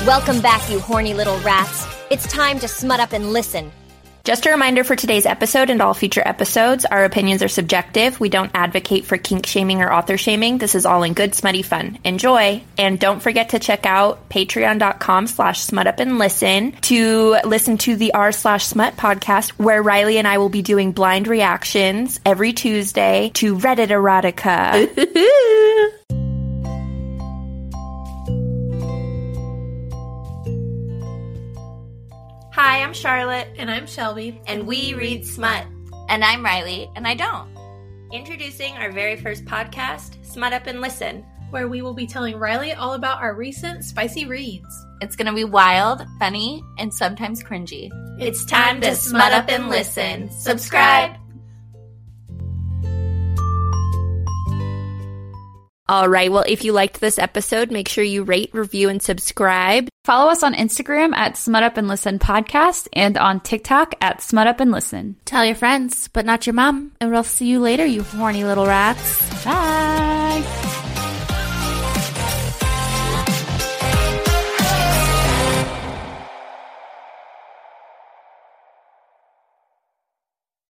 Welcome back, you horny little rats. It's time to smut up and listen. Just a reminder for today's episode and all future episodes, our opinions are subjective. We don't advocate for kink shaming or author shaming. This is all in good, smutty fun. Enjoy. And don't forget to check out patreon.com/smutupandlisten to listen to the r/smut podcast, where Riley and I will be doing blind reactions every Tuesday to Reddit erotica. Hi, I'm Charlotte. And I'm Shelby. And we read smut. And I'm Riley, and I don't. Introducing our very first podcast, Smut Up and Listen, where we will be telling Riley all about our recent spicy reads. It's going to be wild, funny, and sometimes cringy. It's time to smut up and listen. Subscribe! All right, well, if you liked this episode, make sure you rate, review, and subscribe. Follow us on Instagram at Smut Up and Listen Podcast and on TikTok at Smut Up and Listen. Tell your friends, but not your mom, and we'll see you later, you horny little rats. Bye!